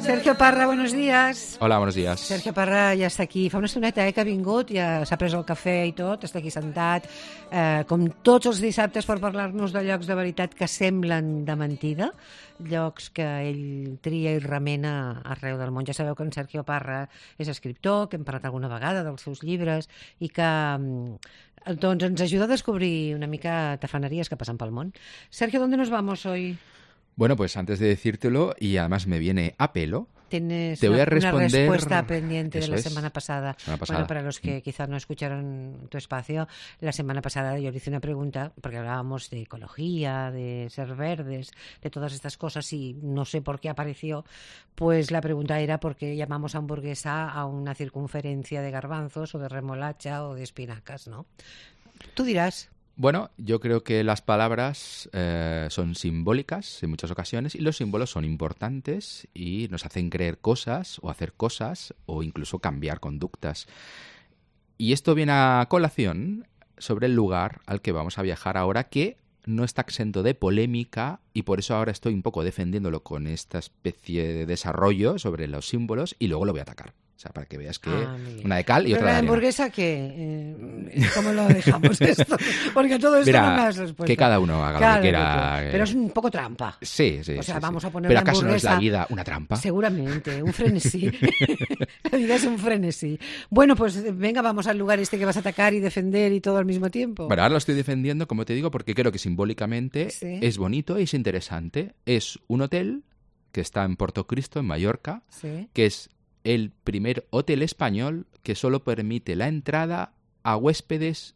Sergio Parra, buenos días. Hola, buenos días. Sergio Parra ja està aquí. Fa una estoneta que ha vingut, ja s'ha pres el cafè i tot, està aquí sentat, com tots els dissabtes, per parlar-nos de llocs de veritat que semblen de mentida, llocs que ell tria i remena arreu del món. Ja sabeu que en Sergio Parra és escriptor, que hem parlat alguna vegada dels seus llibres i que doncs ens ajuda a descobrir una mica tafanerías que pasan pel món. Sergio, ¿dónde nos vamos hoy? Bueno, pues antes de decírtelo, y además me viene a pelo, Tienes te voy a una responder... respuesta pendiente de la Eso es. semana pasada. Bueno, para los que quizás no escucharon tu espacio, la semana pasada yo le hice una pregunta, porque hablábamos de ecología, de ser verdes, de todas estas cosas, y no sé por qué apareció. Pues la pregunta era por qué llamamos hamburguesa a una circunferencia de garbanzos o de remolacha o de espinacas, ¿no? Tú dirás. Bueno, yo creo que las palabras son simbólicas en muchas ocasiones y los símbolos son importantes y nos hacen creer cosas o hacer cosas o incluso cambiar conductas. Y esto viene a colación sobre el lugar al que vamos a viajar ahora, que no está exento de polémica y por eso ahora estoy un poco defendiéndolo con esta especie de desarrollo sobre los símbolos y luego lo voy a atacar. O sea, para que veas que una de cal y otra de arena. ¿La hamburguesa qué? ¿Cómo lo dejamos esto? Porque todo esto Mira, no me das respuesta. Que cada uno haga lo que quiera. Pero es un poco trampa. Sí. O sea, vamos a poner ¿Pero la acaso no es hamburguesa... la vida una trampa? Seguramente, un frenesí. La vida es un frenesí. Bueno, pues venga, vamos al lugar este que vas a atacar y defender y todo al mismo tiempo. Bueno, ahora lo estoy defendiendo, como te digo, porque creo que simbólicamente es bonito y es interesante. Es un hotel que está en Portocristo, en Mallorca, que es el primer hotel español que solo permite la entrada a huéspedes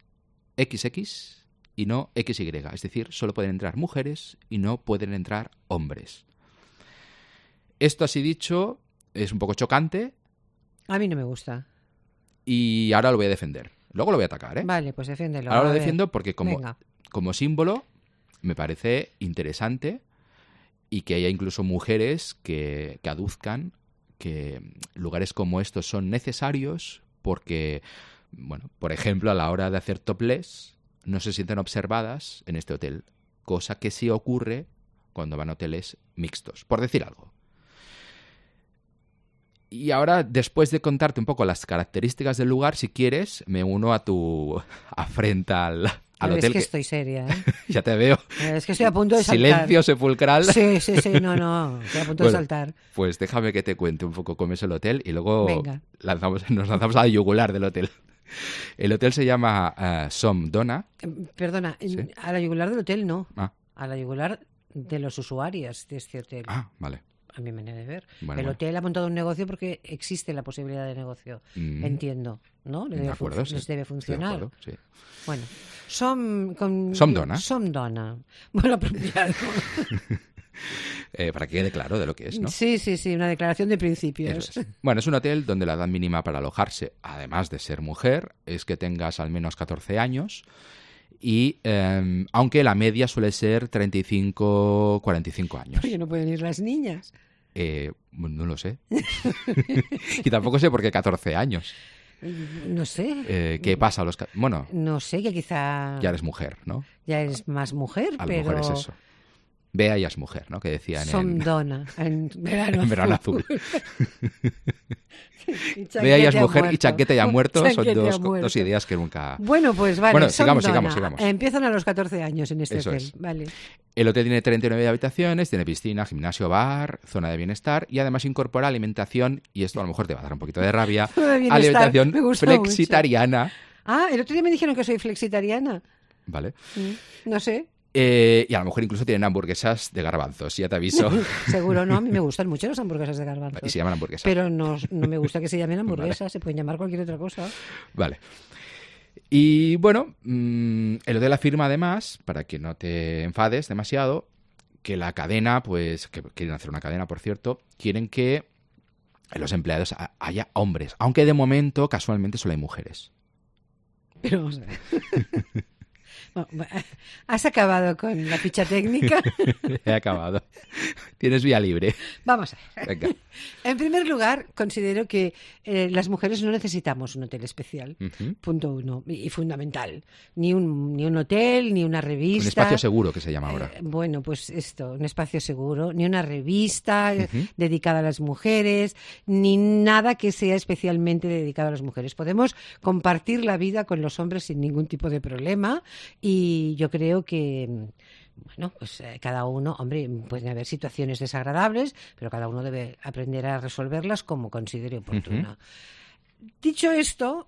XX y no XY. Es decir, solo pueden entrar mujeres y no pueden entrar hombres. Esto así dicho es un poco chocante. A mí no me gusta. Y ahora lo voy a defender. Luego lo voy a atacar, ¿eh? Vale, pues defiéndelo. Ahora lo defiendo porque como símbolo me parece interesante y que haya incluso mujeres que aduzcan que lugares como estos son necesarios porque, bueno, por ejemplo, a la hora de hacer topless no se sienten observadas en este hotel, cosa que sí ocurre cuando van a hoteles mixtos, por decir algo. Y ahora, después de contarte un poco las características del lugar, si quieres, me uno a tu afrenta al hotel. Es que estoy seria, ¿eh? Ya te veo. Es que estoy a punto de saltar. Silencio sepulcral. Sí, no, estoy a punto de saltar. Pues déjame que te cuente un poco cómo es el hotel y luego nos lanzamos a la yugular del hotel. El hotel se llama Som Dona. Perdona, ¿sí? A la yugular del hotel no. A la yugular de los usuarios de este hotel. Vale. A mi manera de ver. Bueno, el hotel ha montado un negocio porque existe la posibilidad de negocio. Entiendo, ¿no? De acuerdo, les debe funcionar. De acuerdo, sí. Bueno, Som Dona. Som Dona. Bueno, apropiado. Para que quede claro de lo que es, ¿no? Sí, una declaración de principios. Bueno, es un hotel donde la edad mínima para alojarse, además de ser mujer, es que tengas al menos 14 años. Y aunque la media suele ser 35-45 años. Oye, ¿no pueden ir las niñas? No lo sé. Y tampoco sé por qué 14 años. No sé. ¿Qué pasa a los... Bueno... No sé, que quizá... Ya eres mujer, ¿no? Ya eres más mujer, a pero... A lo mejor es eso. Vea y es mujer, ¿no? Que decían Som Dona, en verano azul. Vea y es mujer y chaqueta ya muerto son dos ideas que nunca... Bueno, pues vale. Bueno, sigamos. Empiezan a los 14 años en este hotel. Es. Vale. El hotel tiene 39 habitaciones, tiene piscina, gimnasio, bar, zona de bienestar y además incorpora alimentación, y esto a lo mejor te va a dar un poquito de rabia, alimentación flexitariana. El otro día me dijeron que soy flexitariana. Vale. No sé. Y a lo mejor incluso tienen hamburguesas de garbanzos, ya te aviso. Seguro, no, a mí me gustan mucho las hamburguesas de garbanzos. Y se llaman hamburguesas. Pero no me gusta que se llamen hamburguesas, vale. Se pueden llamar cualquier otra cosa. Vale. Y bueno, el hotel afirma además, para que no te enfades demasiado, que la cadena, pues, que quieren hacer una cadena, por cierto, quieren que en los empleados haya hombres, aunque de momento, casualmente, solo hay mujeres. Pero, o sea... Bueno, ¿has acabado con la ficha técnica? He acabado. Tienes vía libre. Vamos a ver. Venga. En primer lugar, considero que las mujeres no necesitamos un hotel especial. Punto uno. Y fundamental. Ni un hotel, ni una revista. Un espacio seguro, que se llama ahora. Bueno, pues esto, un espacio seguro. Ni una revista dedicada a las mujeres, ni nada que sea especialmente dedicado a las mujeres. Podemos compartir la vida con los hombres sin ningún tipo de problema y yo creo que, bueno, pues cada uno, hombre, pueden haber situaciones desagradables, pero cada uno debe aprender a resolverlas como considere oportuno. Dicho esto,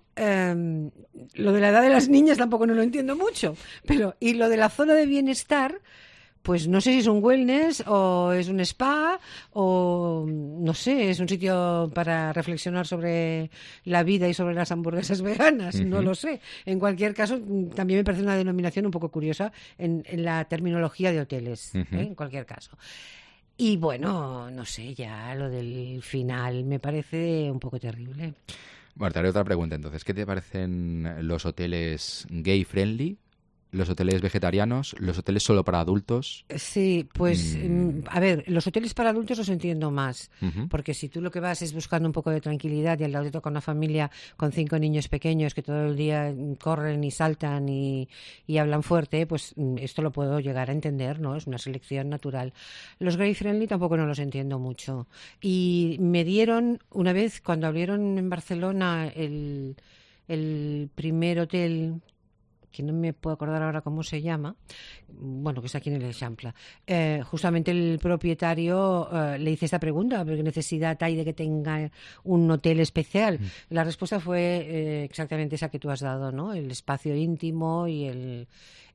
lo de la edad de las niñas tampoco no lo entiendo mucho, y lo de la zona de bienestar, pues no sé si es un wellness o es un spa o no sé, es un sitio para reflexionar sobre la vida y sobre las hamburguesas veganas, no lo sé. En cualquier caso, también me parece una denominación un poco curiosa en la terminología de hoteles, en cualquier caso. Y bueno, no sé, ya lo del final me parece un poco terrible. Bueno, te haré otra pregunta entonces. ¿Qué te parecen los hoteles gay friendly? ¿Los hoteles vegetarianos? ¿Los hoteles solo para adultos? Sí, pues, a ver, los hoteles para adultos los entiendo más, porque si tú lo que vas es buscando un poco de tranquilidad y al lado te toca una familia con 5 niños pequeños que todo el día corren y saltan y hablan fuerte, pues esto lo puedo llegar a entender, ¿no? Es una selección natural. Los gay friendly tampoco no los entiendo mucho. Y me dieron, una vez, cuando abrieron en Barcelona el primer hotel, que no me puedo acordar ahora cómo se llama, bueno, que está aquí en el Eixample. Justamente el propietario le hice esta pregunta, ¿qué necesidad hay de que tenga un hotel especial? La respuesta fue exactamente esa que tú has dado, ¿no? El espacio íntimo y el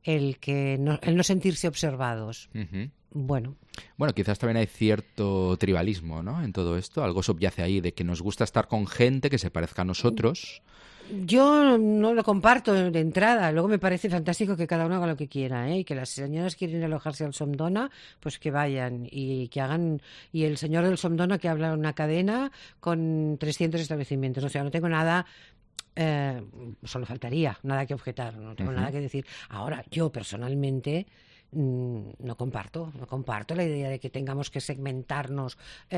no sentirse observados. Bueno, quizás también hay cierto tribalismo, ¿no? En todo esto. Algo subyace ahí de que nos gusta estar con gente que se parezca a nosotros. Yo no lo comparto de entrada. Luego me parece fantástico que cada uno haga lo que quiera, ¿eh? Y que las señoras quieren alojarse al Somdona, pues que vayan y que hagan. Y el señor del Somdona que habla una cadena con 300 establecimientos. O sea, no tengo nada. Solo faltaría, nada que objetar, no tengo nada que decir. Ahora, yo personalmente no comparto la idea de que tengamos que segmentarnos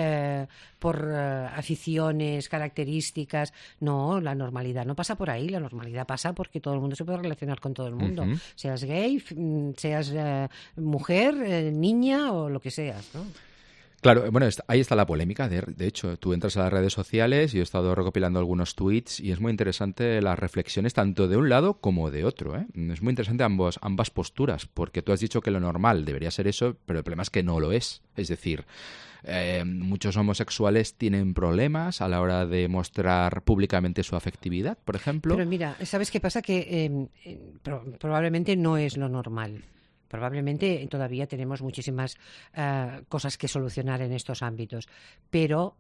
por aficiones, características. No, la normalidad no pasa por ahí, la normalidad pasa porque todo el mundo se puede relacionar con todo el mundo, seas gay, seas mujer, niña o lo que seas, ¿no? Claro, bueno, ahí está la polémica. De hecho, tú entras a las redes sociales y he estado recopilando algunos tweets y es muy interesante las reflexiones tanto de un lado como de otro, ¿eh? Es muy interesante ambas posturas, porque tú has dicho que lo normal debería ser eso, pero el problema es que no lo es. Es decir, muchos homosexuales tienen problemas a la hora de mostrar públicamente su afectividad, por ejemplo. Pero mira, ¿sabes qué pasa? Que probablemente no es lo normal. Probablemente todavía tenemos muchísimas cosas que solucionar en estos ámbitos, pero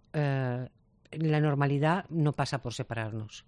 la normalidad no pasa por separarnos,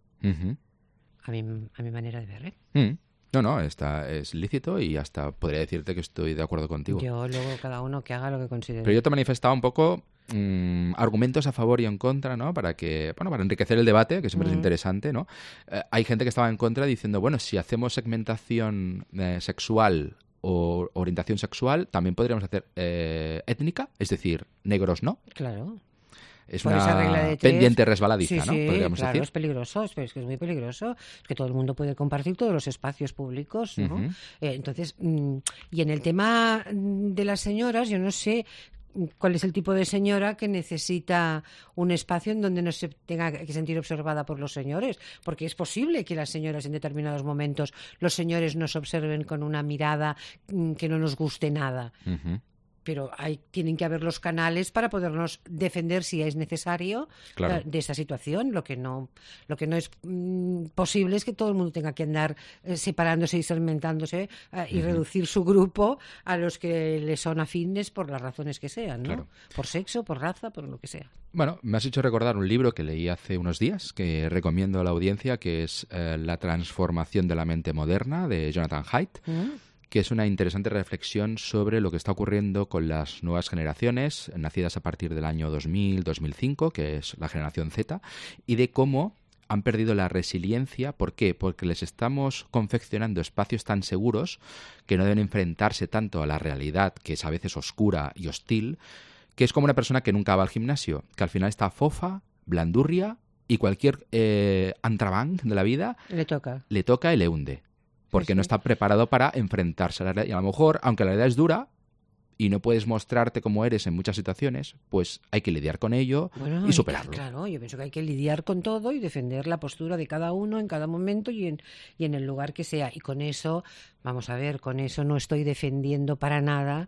a mi manera de ver, ¿eh? No, es lícito y hasta podría decirte que estoy de acuerdo contigo. Yo luego cada uno que haga lo que considere. Pero yo te manifestaba un poco argumentos a favor y en contra, ¿no? Para enriquecer el debate, que siempre es interesante, ¿no? Hay gente que estaba en contra diciendo, bueno, si hacemos segmentación sexual o orientación sexual, también podríamos hacer étnica, es decir, negros no. Claro. Es por una esa regla de 3, pendiente resbaladiza, sí, ¿no? Podríamos claro, decir. es peligroso, es que es muy peligroso. Es que todo el mundo puede compartir todos los espacios públicos, ¿no? Entonces, y en el tema de las señoras, yo no sé cuál es el tipo de señora que necesita un espacio en donde no se tenga que sentir observada por los señores, porque es posible que las señoras en determinados momentos los señores nos observen con una mirada que no nos guste nada. Pero tienen que haber los canales para podernos defender si es necesario, claro, de esta situación. Lo que no es posible es que todo el mundo tenga que andar separándose y segmentándose y reducir su grupo a los que le son afines por las razones que sean, ¿no? Claro. Por sexo, por raza, por lo que sea. Bueno, me has hecho recordar un libro que leí hace unos días que recomiendo a la audiencia, que es La transformación de la mente moderna, de Jonathan Haidt. Que es una interesante reflexión sobre lo que está ocurriendo con las nuevas generaciones, nacidas a partir del año 2000-2005, que es la generación Z, y de cómo han perdido la resiliencia. ¿Por qué? Porque les estamos confeccionando espacios tan seguros que no deben enfrentarse tanto a la realidad, que es a veces oscura y hostil, que es como una persona que nunca va al gimnasio, que al final está fofa, blandurria, y cualquier entrebanc de la vida Le toca y le hunde. Porque no está preparado para enfrentarse a la realidad. Y a lo mejor, aunque la realidad es dura y no puedes mostrarte como eres en muchas situaciones, pues hay que lidiar con ello y superarlo. Claro, yo pienso que hay que lidiar con todo y defender la postura de cada uno en cada momento y en el lugar que sea. Y con eso, vamos a ver, con eso no estoy defendiendo para nada,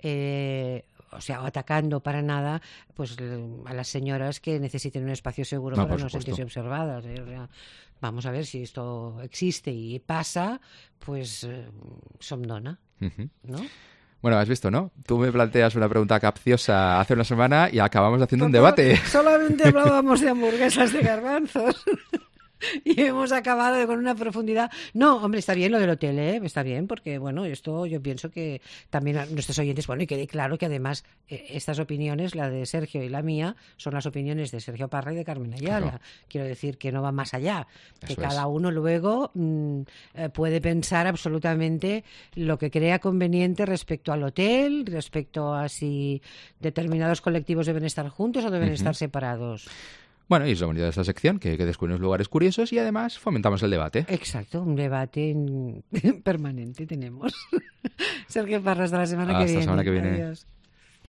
atacando para nada pues a las señoras que necesiten un espacio seguro para no sentirse observadas. Vamos a ver, si esto existe y pasa, pues som dona, ¿no? Bueno, has visto, ¿no? Tú me planteas una pregunta capciosa hace una semana y acabamos haciendo un debate. Solamente hablábamos de hamburguesas de garbanzos. Y hemos acabado con una profundidad. No, hombre, está bien lo del hotel, ¿eh? Está bien, porque, bueno, esto yo pienso que también a nuestros oyentes, bueno, y quede claro que además estas opiniones, la de Sergio y la mía, son las opiniones de Sergio Parra y de Carmen Ayala. Claro. Quiero decir que no va más allá, que cada uno luego puede pensar absolutamente lo que crea conveniente respecto al hotel, respecto a si determinados colectivos deben estar juntos o deben estar separados. Bueno, y es lo bonito de esta sección, que descubrimos lugares curiosos y además fomentamos el debate. Exacto, un debate permanente tenemos. Sergio Parra, hasta la semana que viene. Hasta la semana que viene. Adiós.